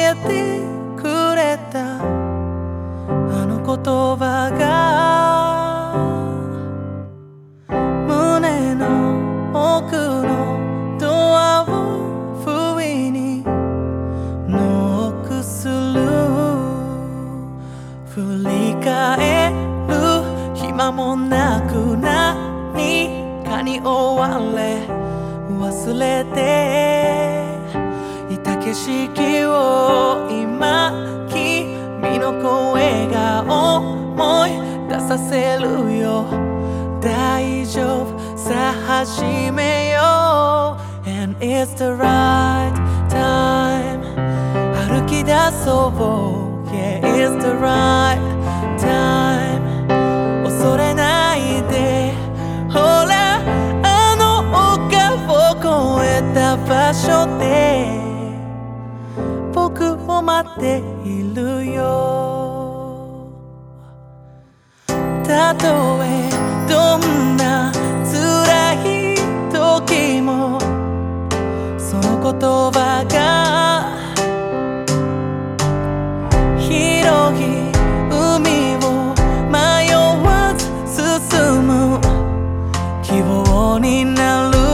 げてくれたあの言葉が胸の奥のドアを不意にノックする。振り返る暇もなく何かに追われ忘れていた景色を今君の声が思い出させるよ。大丈夫さあ始めよう And it's the right time 歩き出そう Yeah it's the right time 恐れないでほらあの丘を越えた場所で僕を待っているよ。たとえどんな辛い時もその言葉が広い海を迷わず進む希望になる。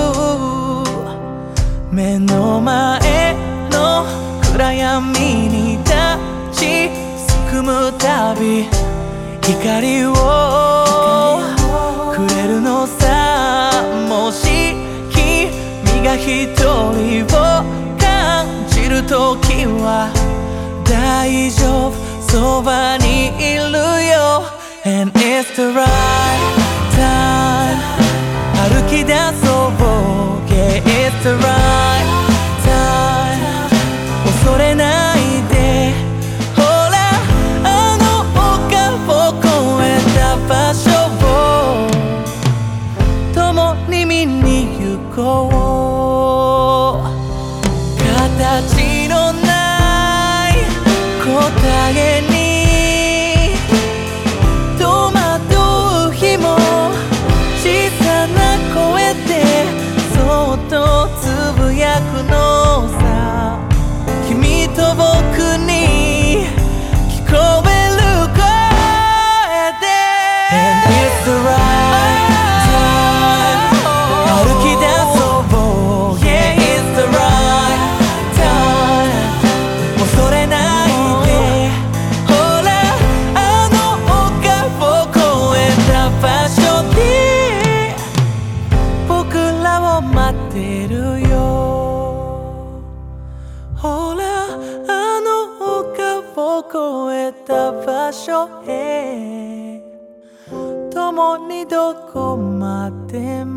目の前の暗闇に立ちすくむたび光をくれるのさ。もし君が一人を感じるときは大丈夫そばにいるよ And it's the right time 歩き出そう Yeah it's the right time 恐れないでほらあの丘を越えた場所を共に見に行こう。形のない答えに戸惑う日も小さな声でそっとつぶやくのさ。君と僕に聞こえる声で And it's the right time 歩き出そう Yeah it's the right time 恐れないでほらあの丘を越えた場所で僕らを待ってるよ。ほらあの丘を越えた場所へ共にどこまでも